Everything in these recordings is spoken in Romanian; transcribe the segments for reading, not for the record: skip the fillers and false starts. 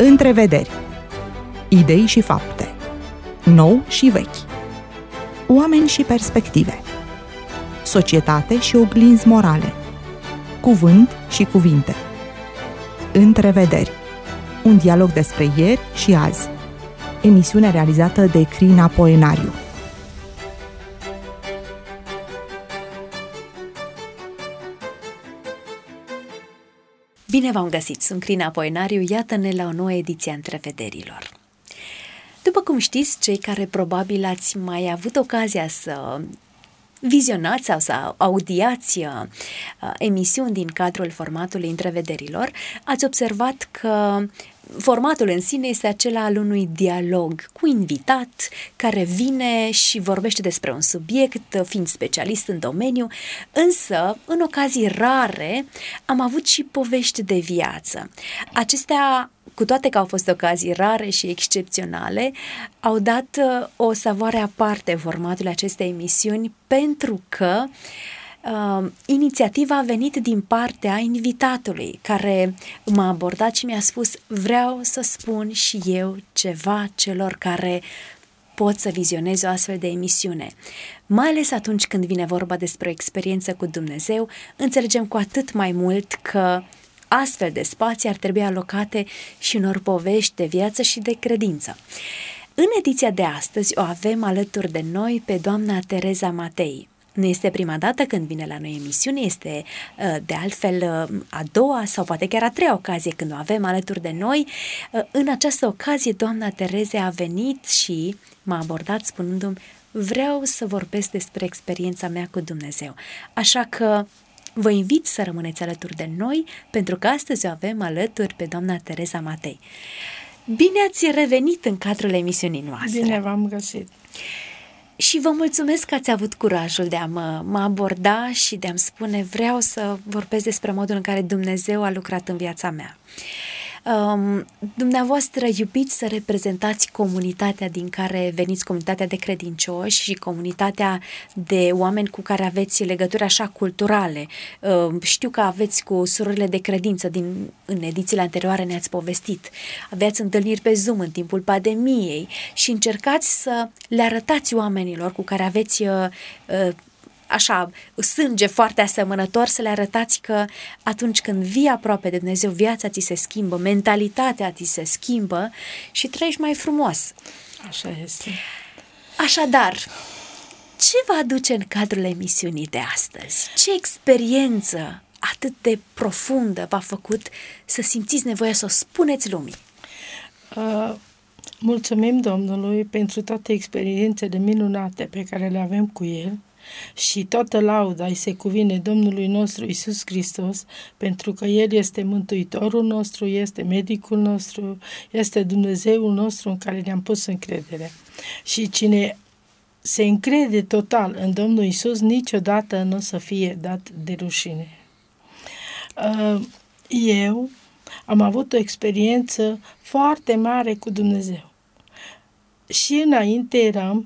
Întrevederi. Idei și fapte. Nou și vechi. Oameni și perspective. Societate și oglinzi morale. Cuvânt și cuvinte. Întrevederi. Un dialog despre ieri și azi. Emisiune realizată de Crina Poenariu. Bine v-am găsit! Sunt Crina Poenariu, iată-ne la o nouă ediție a Întrevederilor. După cum știți, cei care probabil ați mai avut ocazia să vizionați sau să audiați emisiuni din cadrul formatului Întrevederilor, ați observat că formatul în sine este acela al unui dialog cu invitat care vine și vorbește despre un subiect, fiind specialist în domeniu, însă, în ocazii rare, am avut și povești de viață. Acestea, cu toate că au fost ocazii rare și excepționale, au dat o savoare aparte formatului acestei emisiuni pentru că inițiativa a venit din partea invitatului care m-a abordat și mi-a spus: vreau să spun și eu ceva celor care pot să vizioneze o astfel de emisiune. Mai ales atunci când vine vorba despre o experiență cu Dumnezeu, înțelegem cu atât mai mult că astfel de spații ar trebui alocate și unor povești de viață și de credință. În ediția de astăzi o avem alături de noi pe doamna Tereza Matei. Nu este prima dată când vine la noi emisiune, este de altfel a doua sau poate chiar a treia ocazie când o avem alături de noi. În această ocazie, doamna Tereza a venit și m-a abordat spunându-mi: vreau să vorbesc despre experiența mea cu Dumnezeu. Așa că vă invit să rămâneți alături de noi, pentru că astăzi o avem alături pe doamna Tereza Matei. Bine ați revenit în cadrul emisiunii noastre! Bine v-am găsit! Și vă mulțumesc că ați avut curajul de a mă aborda și de a-mi spune: vreau să vorbesc despre modul în care Dumnezeu a lucrat în viața mea. Dumneavoastră iubiți să reprezentați comunitatea din care veniți, comunitatea de credincioși și comunitatea de oameni cu care aveți legături așa culturale. Știu că aveți cu surorile de credință, în edițiile anterioare ne-ați povestit. Aveați întâlniri pe Zoom în timpul pandemiei și încercați să le arătați oamenilor cu care aveți așa, sânge foarte asemănător, să le arătați că atunci când vii aproape de Dumnezeu, viața ți se schimbă, mentalitatea ți se schimbă și trăiești mai frumos. Așa este. Așadar, ce vă aduce în cadrul emisiunii de astăzi? Ce experiență atât de profundă v-a făcut să simțiți nevoia să o spuneți lumii? Mulțumim Domnului pentru toate experiențele minunate pe care le avem cu El. Și toată lauda îi se cuvine Domnului nostru Iisus Hristos, pentru că El este Mântuitorul nostru, este medicul nostru, este Dumnezeul nostru în care ne-am pus încredere. Și cine se încrede total în Domnul Iisus, niciodată nu o să fie dat de rușine. Eu am avut o experiență foarte mare cu Dumnezeu. Și înainte eram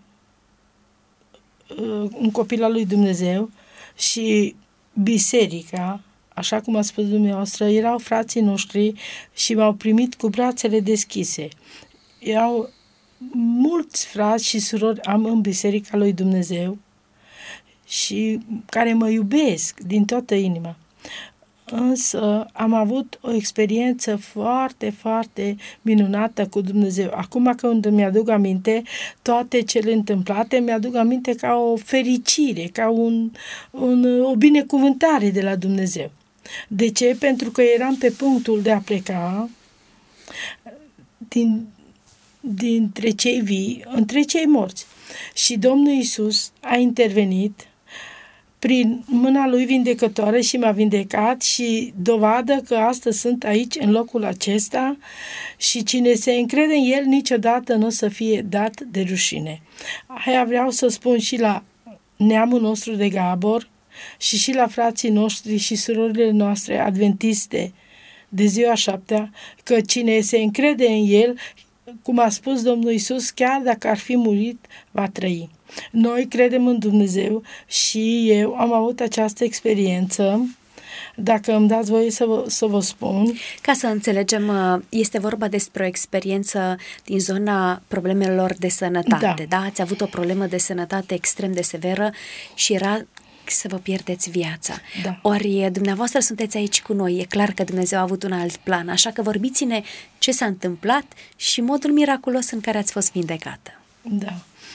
un copil al lui Dumnezeu și biserica, așa cum a spus dumneavoastră, erau frații noștri și m-au primit cu brațele deschise. Erau mulți frați și surori am în biserica lui Dumnezeu și care mă iubesc din toată inima. Însă am avut o experiență foarte, foarte minunată cu Dumnezeu. Acum când mi-aduc aminte toate cele întâmplate, mi-aduc aminte ca o fericire, ca o binecuvântare de la Dumnezeu. De ce? Pentru că eram pe punctul de a pleca dintre cei vii între cei morți. Și Domnul Iisus a intervenit prin mâna Lui vindecătoare și m-a vindecat și dovadă că astăzi sunt aici, în locul acesta, și cine se încrede în El niciodată nu o să fie dat de rușine. Aia vreau să spun și la neamul nostru de Gabor și la frații noștri și surorile noastre adventiste de ziua 7-a, că cine se încrede în El, cum a spus Domnul Iisus, chiar dacă ar fi murit, va trăi. Noi credem în Dumnezeu și eu am avut această experiență Dacă îmi dați voie să vă spun. Ca să înțelegem, este vorba despre o experiență din zona problemelor de sănătate, da? Ați avut o problemă de sănătate extrem de severă și era să vă pierdeți viața. Da. Ori dumneavoastră sunteți aici cu noi, e clar că Dumnezeu a avut un alt plan, așa că vorbiți-ne ce s-a întâmplat și modul miraculos în care ați fost vindecată. Da.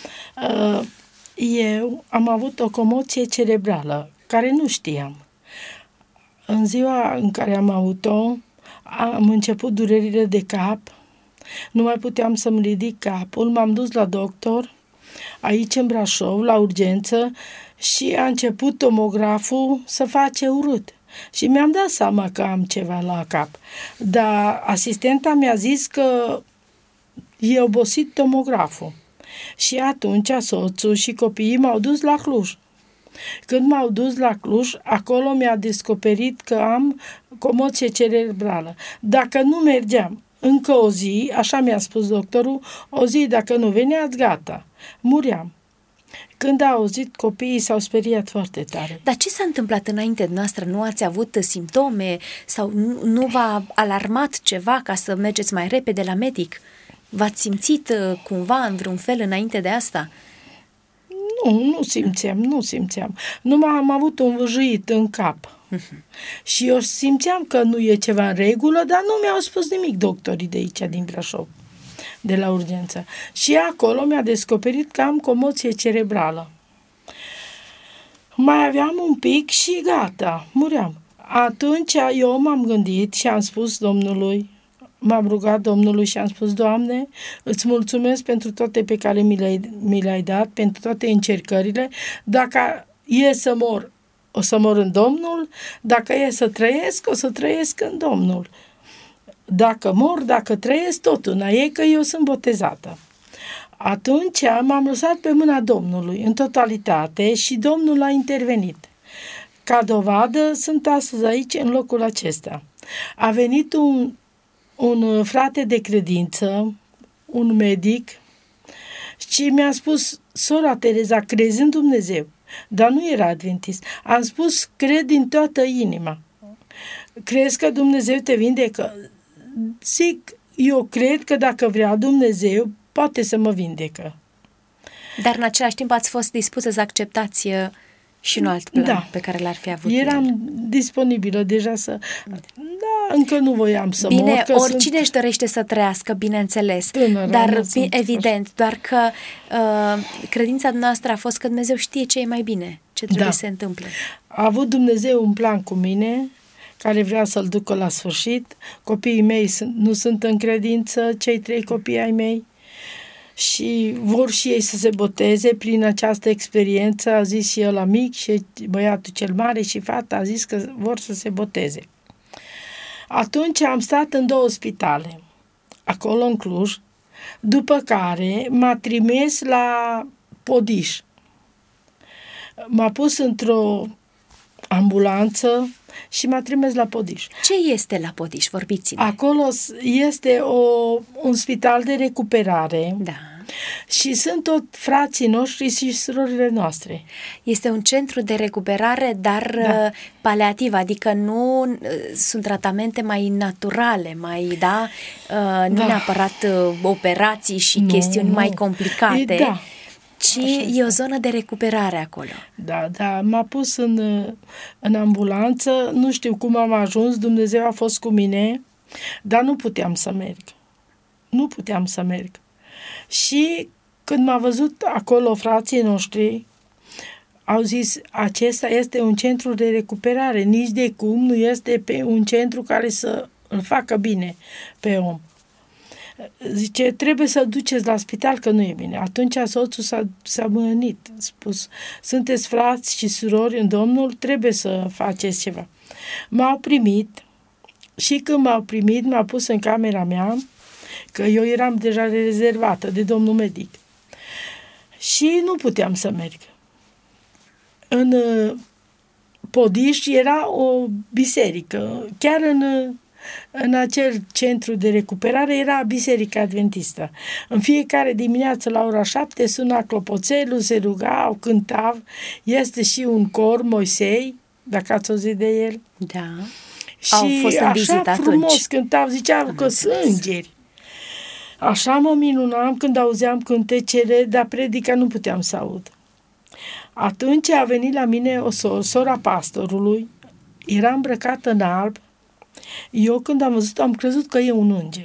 Eu am avut o comoție cerebrală, care nu știam. În ziua în care am avut-o, am început durerile de cap, nu mai puteam să-mi ridic capul, m-am dus la doctor, aici în Brașov, la urgență, și a început tomograful să face urât. Și mi-am dat seama că am ceva la cap. Dar asistenta mi-a zis că e obosit tomograful. Și atunci soțul și copiii m-au dus la Cluj. Când m-au dus la Cluj, acolo mi-a descoperit că am comoție cerebrală. Dacă nu mergeam încă o zi, așa mi-a spus doctorul, o zi dacă nu veneați, gata, muream. Când a auzit, copiii s-au speriat foarte tare. Dar ce s-a întâmplat înainte de noastră? Nu ați avut simptome sau nu v-a alarmat ceva ca să mergeți mai repede la medic? V-ați simțit cumva în vreun fel înainte de asta? Nu simțeam. Numai am avut un vâjâit în cap. Și eu simțeam că nu e ceva în regulă, dar nu mi-au spus nimic doctorii de aici, din Brașov, de la urgență. Și acolo mi-a descoperit că am comoție cerebrală. Mai aveam un pic și gata, muream. Atunci eu m-am gândit și am spus Domnului, m-am rugat Domnului și am spus: Doamne, îți mulțumesc pentru toate pe care mi le-ai dat, pentru toate încercările. Dacă e să mor, o să mor în Domnul, dacă e să trăiesc, o să trăiesc în Domnul. Dacă mor, dacă trăiesc, tot una e că eu sunt botezată. Atunci m-am lăsat pe mâna Domnului în totalitate și Domnul a intervenit. Ca dovadă, sunt astăzi aici, în locul acesta. A venit un frate de credință, un medic, și mi-a spus: sora Tereza, crezi în Dumnezeu? Dar nu era adventist. Am spus: cred din toată inima. Crezi că Dumnezeu te vindecă? Zic, eu cred că dacă vrea Dumnezeu, poate să mă vindecă. Dar în același timp ați fost dispusă să acceptați și un alt plan pe care l-ar fi avut. Eram disponibilă deja să... Da, încă nu voiam să mor. Bine, oricine își dorește să trăiască, bineînțeles. Dar evident, doar că credința noastră a fost că Dumnezeu știe ce e mai bine, ce trebuie să se întâmple. A avut Dumnezeu un plan cu mine, care vrea să-l ducă la sfârșit. Copiii mei nu sunt în credință, cei 3 copii ai mei, și vor și ei să se boteze prin această experiență. A zis și el la mic, și băiatul cel mare și fata a zis că vor să se boteze. Atunci am stat în 2 spitale, acolo în Cluj, după care m-a trimis la Podiș. M-a pus într-o ambulanță și m-a trimis la Podiș. Ce este la Podiș? Vorbiți-ne. Acolo este un spital de recuperare. Da. Și sunt tot frații noștri și surorile noastre. Este un centru de recuperare, dar paliativ, adică nu sunt tratamente mai naturale, nu neapărat operații și chestiuni mai complicate. Ci e o zonă de recuperare acolo. Da, m-a pus în ambulanță, nu știu cum am ajuns, Dumnezeu a fost cu mine, dar nu puteam să merg. Și când m-a văzut acolo frații noștri, au zis: acesta este un centru de recuperare, nici de cum nu este un centru care să îl facă bine pe om. Zice: trebuie să duceți la spital că nu e bine. Atunci soțul s-a mâhnit, a spus: sunteți frați și surori în Domnul, trebuie să faceți ceva. M-au primit și când m-au primit, m-au pus în camera mea, că eu eram deja rezervată de domnul medic. Și nu puteam să merg. În Podiș era o biserică, chiar în acel centru de recuperare era Biserica Adventistă. În fiecare dimineață la ora 7 suna clopoțelul, se rugau, cântau, este și un cor, Moisei, dacă ați auzit de el. Da. Și Au fost în vizită așa frumos atunci. cântau, ziceau că sunt îngeri. Așa mă minunam când auzeam cântecele, dar predica nu puteam să aud. Atunci a venit la mine o sora pastorului, era îmbrăcată în alb. Eu când am văzut, am crezut că e un înger.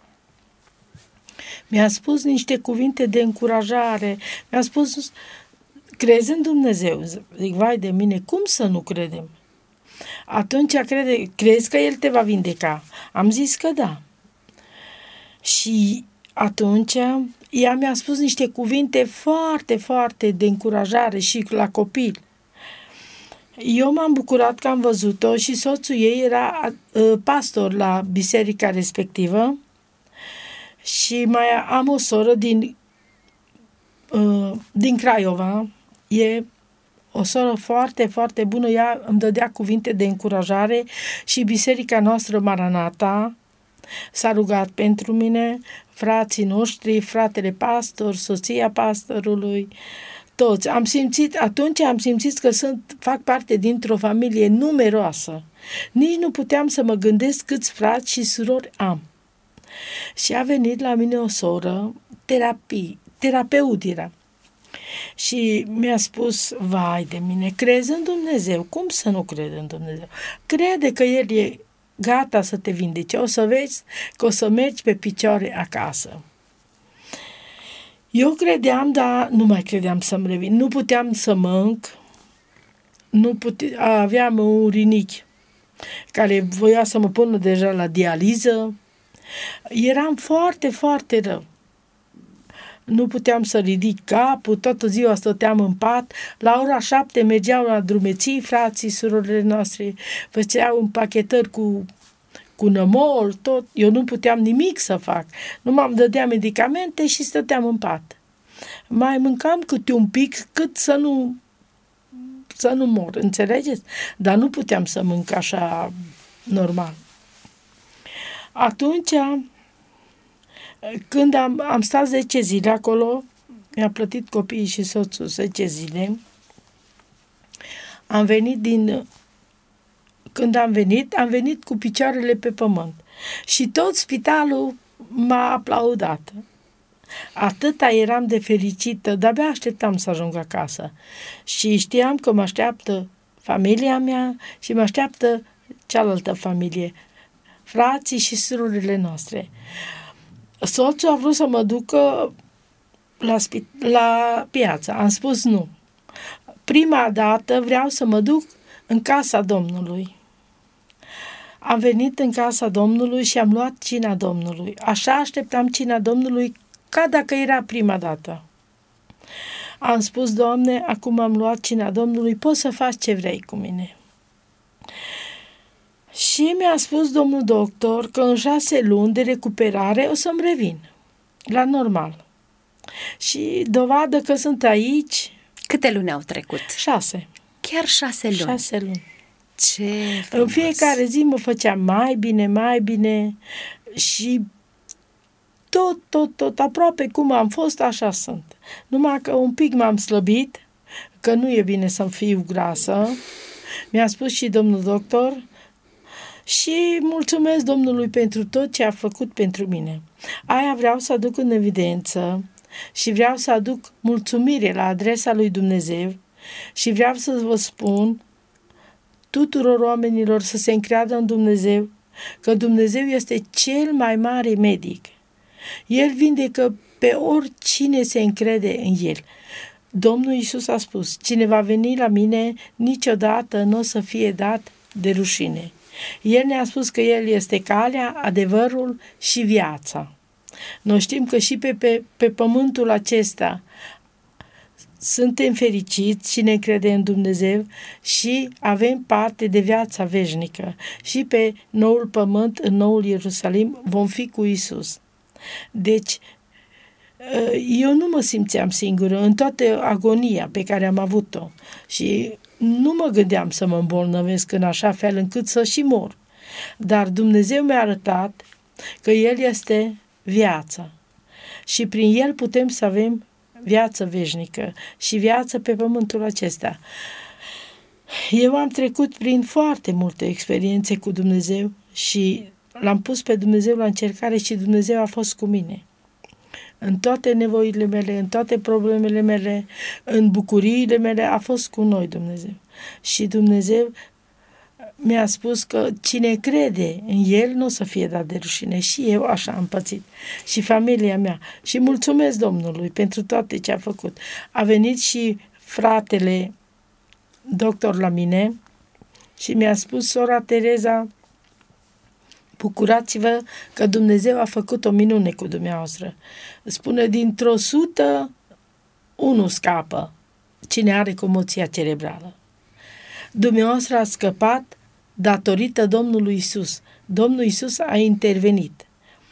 Mi-a spus niște cuvinte de încurajare, mi-a spus, crezi în Dumnezeu? Zic, vai de mine, cum să nu credem? Atunci crezi că El te va vindeca? Am zis că da. Și atunci ea mi-a spus niște cuvinte foarte, foarte de încurajare și la copil. Eu m-am bucurat că am văzut-o și soțul ei era pastor la biserica respectivă și mai am o soră din Craiova. E o soră foarte, foarte bună. Ea îmi dădea cuvinte de încurajare și biserica noastră Maranata s-a rugat pentru mine, frații noștri, fratele pastor, soția pastorului, toți. Atunci am simțit că fac parte dintr-o familie numeroasă. Nici nu puteam să mă gândesc câți frați și surori am. Și a venit la mine o soră, terapeut era. Și mi-a spus, vai de mine, crezi în Dumnezeu? Cum să nu cred în Dumnezeu? Crede că El e gata să te vindece. O să vezi că o să mergi pe picioare acasă. Eu credeam, dar nu mai credeam să-mi revin. Nu puteam să mănânc. Aveam un rinichi care voia să mă pună deja la dializă. Eram foarte, foarte rău. Nu puteam să ridic capul, toată ziua stăteam în pat. La ora 7 mergeau la drumeții frații, surorile noastre, făceau împachetări cu nămol, tot. Eu nu puteam nimic să fac. Nu m-am dădea medicamente și stăteam în pat. Mai mâncam câte un pic, cât să nu mor, înțelegeți? Dar nu puteam să mânc așa normal. Atunci, când am stat 10 zile acolo, mi-a plătit copiii și soțul 10 zile, când am venit cu picioarele pe pământ. Și tot spitalul m-a aplaudat. Atâta eram de fericită, de-abia așteptam să ajung acasă. Și știam că mă așteaptă familia mea și mă așteaptă cealaltă familie, frații și surorile noastre. Soțul a vrut să mă ducă la piață. Am spus nu. Prima dată vreau să mă duc în casa Domnului. Am venit în casa Domnului și am luat cina Domnului. Așa așteptam cina Domnului ca dacă era prima dată. Am spus, Doamne, acum am luat cina Domnului, poți să faci ce vrei cu mine. Și mi-a spus domnul doctor că în 6 luni de recuperare o să-mi revin la normal. Și dovadă că sunt aici. Câte luni au trecut? 6. Chiar 6 luni? 6 luni. Ce frumos! În fiecare zi mă făceam mai bine și tot, aproape cum am fost, așa sunt. Numai că un pic m-am slăbit, că nu e bine să fiu grasă. Mi-a spus și domnul doctor. Și mulțumesc Domnului pentru tot ce a făcut pentru mine. Aia vreau să aduc în evidență și vreau să aduc mulțumire la adresa lui Dumnezeu și vreau să vă spun tuturor oamenilor să se încreadă în Dumnezeu, că Dumnezeu este cel mai mare medic. El vindecă pe oricine se încrede în El. Domnul Iisus a spus, cine va veni la mine, niciodată nu o să fie dat de rușine. El ne-a spus că El este calea, adevărul și viața. Noi știm că și pe pământul acesta suntem fericiți și ne încredem în Dumnezeu și avem parte de viața veșnică. Și pe noul pământ, în noul Ierusalim, vom fi cu Iisus. Deci, eu nu mă simțeam singură în toată agonia pe care am avut-o și nu mă gândeam să mă îmbolnăvesc în așa fel încât să și mor. Dar Dumnezeu mi-a arătat că El este viața și prin El putem să avem viață veșnică și viață pe pământul acesta. Eu am trecut prin foarte multe experiențe cu Dumnezeu și l-am pus pe Dumnezeu la încercare și Dumnezeu a fost cu mine. În toate nevoile mele, în toate problemele mele, în bucuriile mele, a fost cu noi Dumnezeu. Și Dumnezeu mi-a spus că cine crede în El nu o să fie dat de rușine. Și eu așa am pățit. Și familia mea. Și mulțumesc Domnului pentru toate ce a făcut. A venit și fratele doctor la mine și mi-a spus: sora Tereza, bucurați-vă că Dumnezeu a făcut o minune cu dumneavoastră. Spune, dintr-o 100, 1 scapă cine are comoția cerebrală. Dumneavoastră a scăpat datorită Domnului Isus. Domnul Isus a intervenit.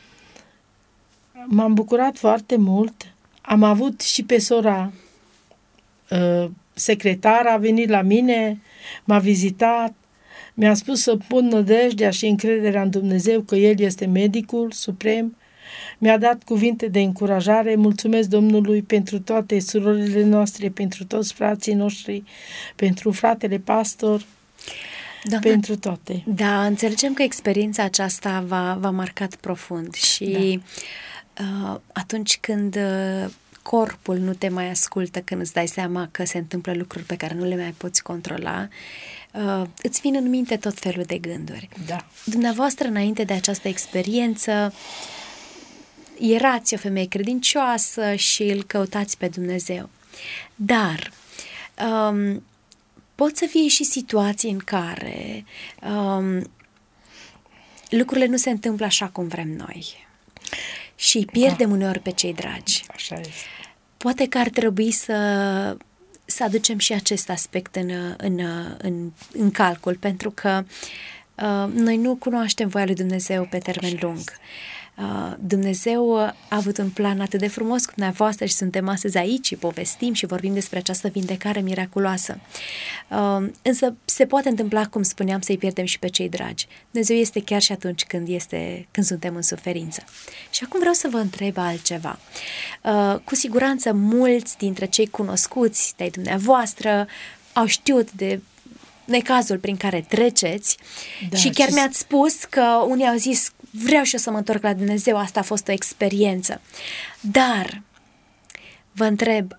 M-am bucurat foarte mult. Am avut și pe sora secretara, a venit la mine, m-a vizitat, mi-a spus să pun nădejdea și încrederea în Dumnezeu că El este medicul suprem. Mi-a dat cuvinte de încurajare. Mulțumesc Domnului pentru toate surorile noastre, pentru toți frații noștri, pentru fratele pastor, Doamna, pentru toate. Da, înțelegem că experiența aceasta v-a marcat profund și atunci când corpul nu te mai ascultă, când îți dai seama că se întâmplă lucruri pe care nu le mai poți controla, îți vin în minte tot felul de gânduri. Da. Dumneavoastră, înainte de această experiență, erați o femeie credincioasă și îl căutați pe Dumnezeu. Dar pot să fie și situații în care lucrurile nu se întâmplă așa cum vrem noi și îi pierdem uneori pe cei dragi. Așa este. Poate că ar trebui să aducem și acest aspect în calcul, pentru că noi nu cunoaștem voia lui Dumnezeu pe termen lung. Dumnezeu a avut un plan atât de frumos cu dumneavoastră și suntem astăzi aici și povestim și vorbim despre această vindecare miraculoasă. Însă se poate întâmpla, cum spuneam, să-i pierdem și pe cei dragi. Dumnezeu este chiar și atunci când suntem în suferință. Și acum vreau să vă întreb altceva. Cu siguranță mulți dintre cei cunoscuți de-ai dumneavoastră au știut de necazul prin care treceți, și chiar mi-ați spus că unii au zis: vreau și eu să mă întorc la Dumnezeu, asta a fost o experiență. Dar vă întreb,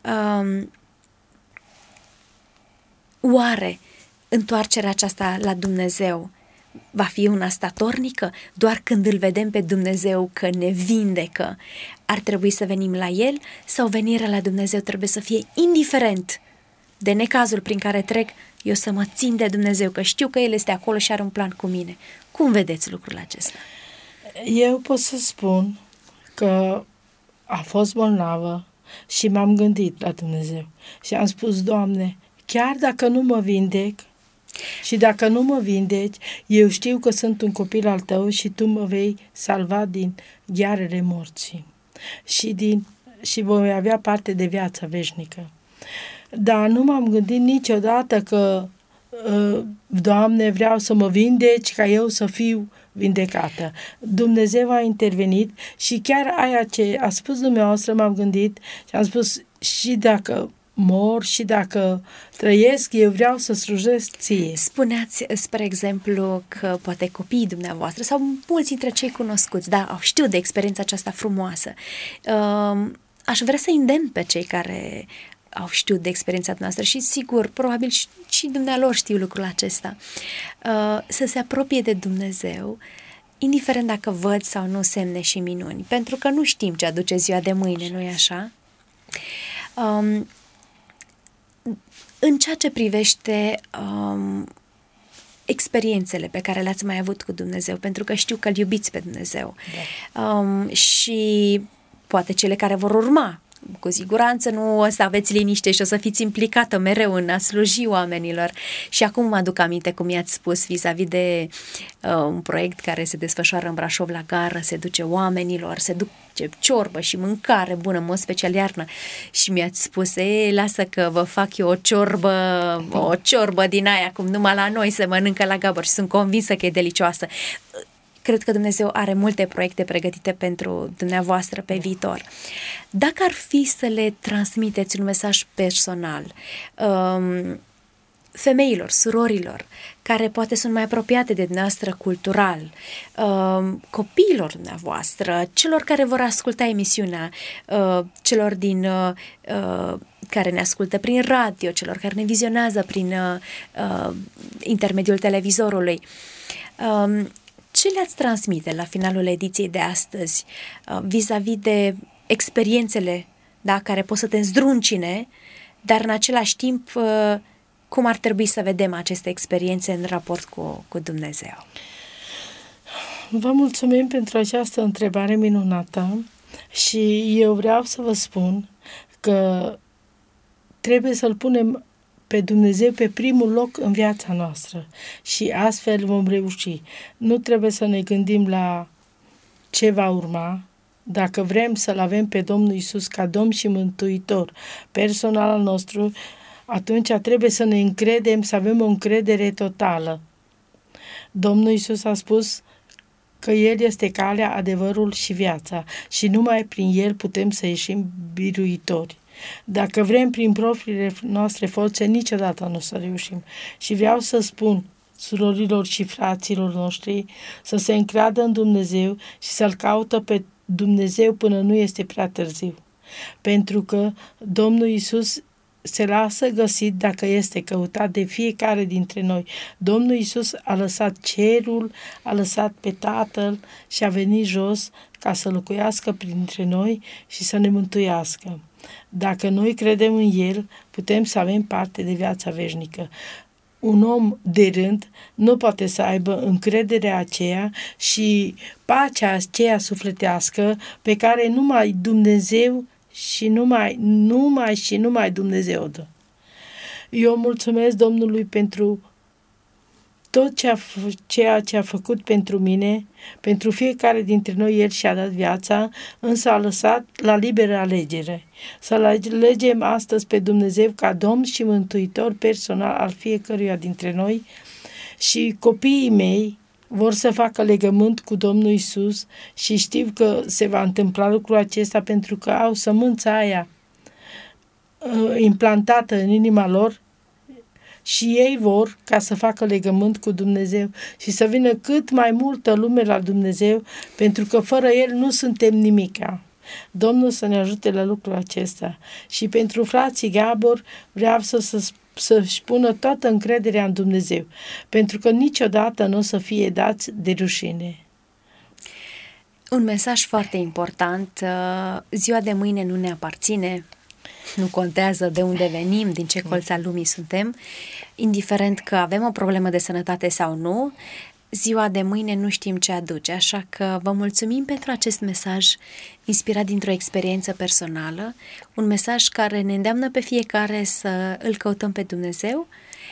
oare întoarcerea aceasta la Dumnezeu va fi una statornică? Doar când îl vedem pe Dumnezeu că ne vindecă, ar trebui să venim la El? Sau venirea la Dumnezeu trebuie să fie indiferent de necazul prin care trec, eu să mă țin de Dumnezeu, că știu că El este acolo și are un plan cu mine? Cum vedeți lucrul acesta? Eu pot să spun că a fost bolnavă și m-am gândit la Dumnezeu și am spus: Doamne, chiar dacă nu mă vindec și dacă nu mă vindeci, eu știu că sunt un copil al Tău și Tu mă vei salva din ghearele morții și voi avea parte de viața veșnică. Dar nu m-am gândit niciodată că Doamne, vreau să mă vindeci ca eu să fiu vindecată. Dumnezeu a intervenit și chiar aia ce a spus dumneavoastră m-am gândit și am spus: și dacă mor și dacă trăiesc, eu vreau să slujesc Ție. Spuneați, spre exemplu, că poate copiii dumneavoastră sau mulți dintre cei cunoscuți, da, au știut de experiența aceasta frumoasă. Aș vrea să îndemn pe cei care au știut de experiența noastră și sigur, probabil și dumnealor știu lucrul acesta, să se apropie de Dumnezeu, indiferent dacă văd sau nu semne și minuni, pentru că nu știm ce aduce ziua de mâine, nu-i așa? În ceea ce privește experiențele pe care le-ați mai avut cu Dumnezeu, pentru că știu că îl iubiți pe Dumnezeu, și poate cele care vor urma, cu siguranță nu o să aveți liniște și o să fiți implicată mereu în a sluji oamenilor. Și acum mă aduc aminte cum i-ați spus vis-a-vis de un proiect care se desfășoară în Brașov la gară, se duce oamenilor, se duce ciorbă și mâncare bună, în mod special iarnă. Și mi-ați spus: lasă că vă fac eu o ciorbă din aia, cum numai la noi se mănâncă la Gabor, și sunt convinsă că e delicioasă. Cred că Dumnezeu are multe proiecte pregătite pentru dumneavoastră pe viitor. Dacă ar fi să le transmiteți un mesaj personal femeilor, surorilor, care poate sunt mai apropiate de dumneavoastră cultural, copiilor dumneavoastră, celor care vor asculta emisiunea, celor care ne ascultă prin radio, celor care ne vizionează prin intermediul televizorului. Ce le-ați transmite la finalul ediției de astăzi vis-a-vis de experiențele, da, care pot să te zdruncine, dar în același timp cum ar trebui să vedem aceste experiențe în raport cu Dumnezeu? Vă mulțumim pentru această întrebare minunată și eu vreau să vă spun că trebuie să-L punem pe Dumnezeu pe primul loc în viața noastră și astfel vom reuși. Nu trebuie să ne gândim la ce va urma. Dacă vrem să-L avem pe Domnul Iisus ca Domn și Mântuitor personal al nostru, atunci trebuie să ne încredem, să avem o încredere totală. Domnul Iisus a spus că El este calea, adevărul și viața și numai prin El putem să ieșim biruitori. Dacă vrem prin propriile noastre forțe, niciodată nu o să reușim. Și vreau să spun surorilor și fraților noștri să se încreadă în Dumnezeu și să-L caută pe Dumnezeu până nu este prea târziu. Pentru că Domnul Iisus se lasă găsit dacă este căutat de fiecare dintre noi. Domnul Iisus a lăsat cerul, a lăsat pe Tatăl și a venit jos ca să locuiască printre noi și să ne mântuiască. Dacă noi credem în El, putem să avem parte de viața veșnică. Un om de rând nu poate să aibă încrederea aceea și pacea aceea sufletească pe care numai Dumnezeu și numai Dumnezeu dă. Eu mulțumesc Domnului pentru tot ceea ce a făcut pentru mine, pentru fiecare dintre noi El și-a dat viața, însă a lăsat la liberă alegere. Să-L alegem astăzi pe Dumnezeu ca Domn și Mântuitor personal al fiecăruia dintre noi și copiii mei vor să facă legământ cu Domnul Iisus și știu că se va întâmpla lucrul acesta pentru că au sămânța aia implantată în inima lor și ei vor ca să facă legământ cu Dumnezeu și să vină cât mai multă lume la Dumnezeu, pentru că fără El nu suntem nimica. Domnul să ne ajute la lucrul acesta. Și pentru frații Gabor vreau să-și pună toată încrederea în Dumnezeu, pentru că niciodată nu o să fie dați de rușine. Un mesaj foarte important, ziua de mâine nu ne aparține, nu contează de unde venim, din ce colț al lumii suntem, indiferent că avem o problemă de sănătate sau nu, ziua de mâine nu știm ce aduce, așa că vă mulțumim pentru acest mesaj inspirat dintr-o experiență personală, un mesaj care ne îndeamnă pe fiecare să îl căutăm pe Dumnezeu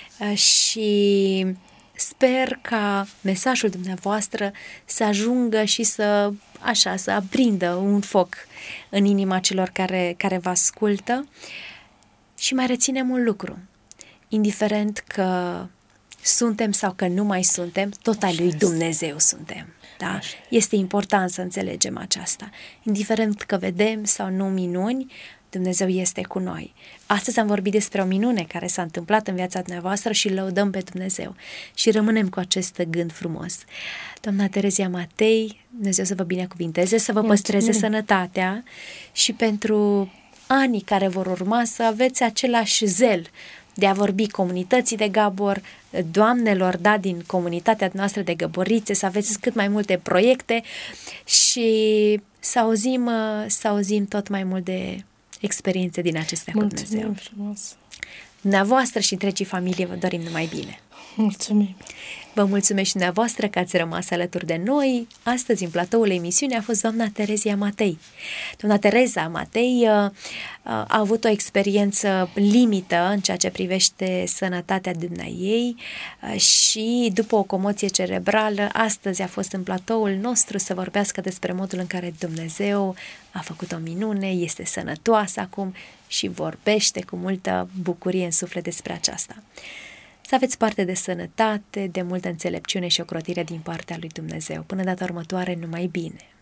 și sper ca mesajul dumneavoastră să ajungă și să aprindă un foc în inima celor care vă ascultă și mai reținem un lucru, indiferent că suntem sau că nu mai suntem, tot al lui Dumnezeu suntem. Da? Este important să înțelegem aceasta. Indiferent că vedem sau nu minuni, Dumnezeu este cu noi. Astăzi am vorbit despre o minune care s-a întâmplat în viața dumneavoastră și lăudăm pe Dumnezeu. Și rămânem cu acest gând frumos. Doamna Terezia Matei, Dumnezeu să vă binecuvinteze, să vă păstreze sănătatea și pentru anii care vor urma să aveți același zel de a vorbi comunității de Gabor, doamnelor, da, din comunitatea noastră de găborițe, să aveți cât mai multe proiecte și să auzim tot mai mult de experiențe din acestea cu Dumnezeu. Frumos. Dumneavoastră și întregii familie vă dorim numai bine. Mulțumim! Vă mulțumesc și dumneavoastră că ați rămas alături de noi. Astăzi, în platoul emisiunii, a fost doamna Terezia Matei. Doamna Tereza Matei a avut o experiență limită în ceea ce privește sănătatea dumneaei și după o comoție cerebrală, astăzi a fost în platoul nostru să vorbească despre modul în care Dumnezeu a făcut o minune, este sănătoasă acum și vorbește cu multă bucurie în suflet despre aceasta. Să aveți parte de sănătate, de multă înțelepciune și ocrotire din partea lui Dumnezeu. Până data următoare, numai bine!